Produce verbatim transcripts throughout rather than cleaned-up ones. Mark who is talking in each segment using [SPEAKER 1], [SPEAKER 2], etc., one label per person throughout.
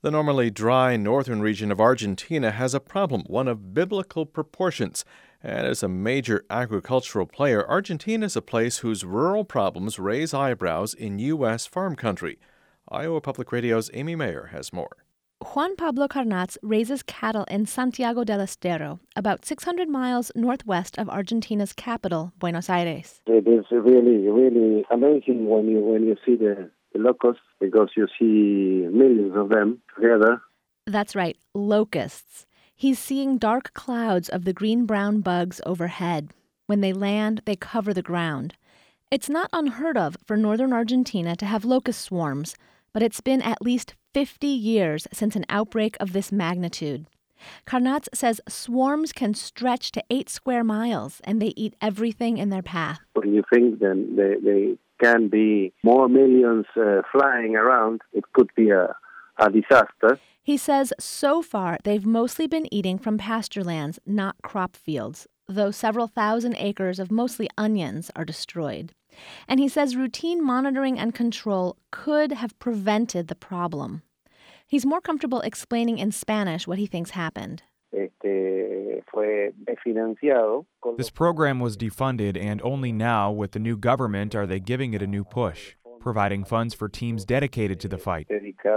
[SPEAKER 1] The normally dry northern region of Argentina has a problem, one of biblical proportions. And as a major agricultural player, Argentina is a place whose rural problems raise eyebrows in U S farm country. Iowa Public Radio's Amy Mayer has more.
[SPEAKER 2] Juan Pablo Carnats raises cattle in Santiago del Estero, about six hundred miles northwest of Argentina's capital, Buenos Aires.
[SPEAKER 3] It is really, really amazing when you when you see the, the locusts, because you see millions of them together.
[SPEAKER 2] That's right, locusts. He's seeing dark clouds of the green-brown bugs overhead. When they land, they cover the ground. It's not unheard of for northern Argentina to have locust swarms, but it's been at least fifty years since an outbreak of this magnitude. Carnats says swarms can stretch to eight square miles, and they eat everything in their path.
[SPEAKER 3] When you think then they, they can be more millions uh, flying around, it could be a, a disaster.
[SPEAKER 2] He says so far they've mostly been eating from pasture lands, not crop fields, though several thousand acres of mostly onions are destroyed. And he says routine monitoring and control could have prevented the problem. He's more comfortable explaining in Spanish what he thinks happened.
[SPEAKER 4] This program was defunded, and only now, with the new government, are they giving it a new push, providing funds for teams dedicated to the fight.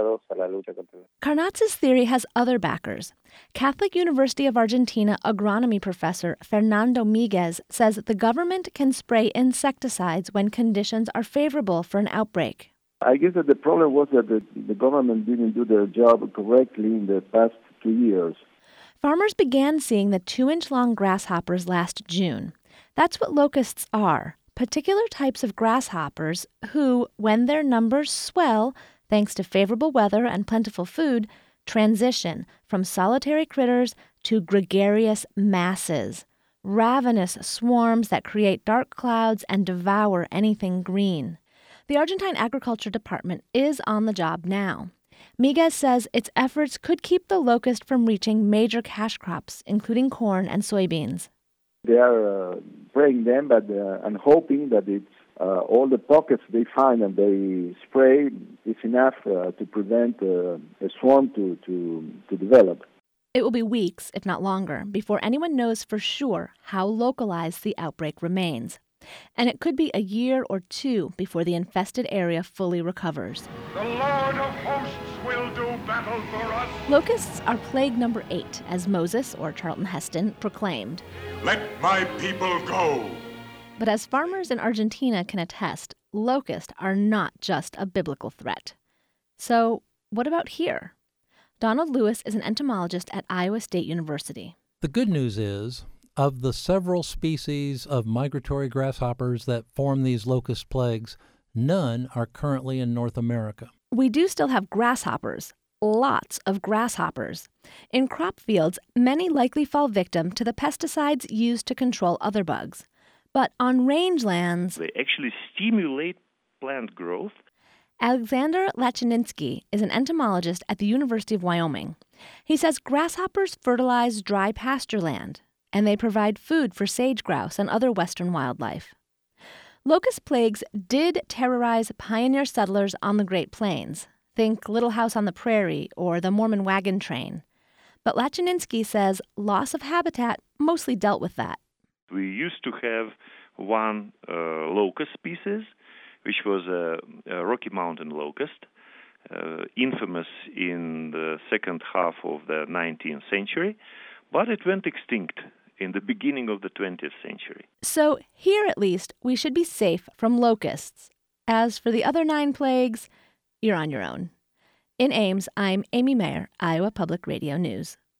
[SPEAKER 2] Carnats' theory has other backers. Catholic University of Argentina agronomy professor Fernando Miguez says the government can spray insecticides when conditions are favorable for an outbreak.
[SPEAKER 5] I guess that the problem was that the, the government didn't do their job correctly in the past two years.
[SPEAKER 2] Farmers began seeing the two-inch-long grasshoppers last June. That's what locusts are, particular types of grasshoppers who, when their numbers swell, thanks to favorable weather and plentiful food, transition from solitary critters to gregarious masses, ravenous swarms that create dark clouds and devour anything green. The Argentine Agriculture Department is on the job now. Miguez says its efforts could keep the locust from reaching major cash crops, including corn and soybeans.
[SPEAKER 5] They are uh, spraying them, but uh, and hoping that it's uh, all the pockets they find and they spray is enough uh, to prevent uh, a swarm to, to, to develop.
[SPEAKER 2] It will be weeks, if not longer, before anyone knows for sure how localized the outbreak remains. And it could be a year or two before the infested area fully recovers.
[SPEAKER 6] The Lord of hosts will do battle for us.
[SPEAKER 2] Locusts are plague number eight, as Moses, or Charlton Heston, proclaimed.
[SPEAKER 6] Let my people go.
[SPEAKER 2] But as farmers in Argentina can attest, locusts are not just a biblical threat. So what about here? Donald Lewis is an entomologist at Iowa State University.
[SPEAKER 7] The good news is, of the several species of migratory grasshoppers that form these locust plagues, none are currently in North America.
[SPEAKER 2] We do still have grasshoppers, lots of grasshoppers. In crop fields, many likely fall victim to the pesticides used to control other bugs. But on rangelands,
[SPEAKER 8] they actually stimulate plant growth.
[SPEAKER 2] Alexander Lachininsky is an entomologist at the University of Wyoming. He says grasshoppers fertilize dry pasture land, and they provide food for sage grouse and other western wildlife. Locust plagues did terrorize pioneer settlers on the Great Plains. Think Little House on the Prairie or the Mormon wagon train. But Lachininsky says loss of habitat mostly dealt with that.
[SPEAKER 8] We used to have one uh, locust species, which was a, a Rocky Mountain locust, uh, infamous in the second half of the nineteenth century, but it went extinct in the beginning of the twentieth century.
[SPEAKER 2] So here at least, we should be safe from locusts. As for the other nine plagues, you're on your own. In Ames, I'm Amy Mayer, Iowa Public Radio News.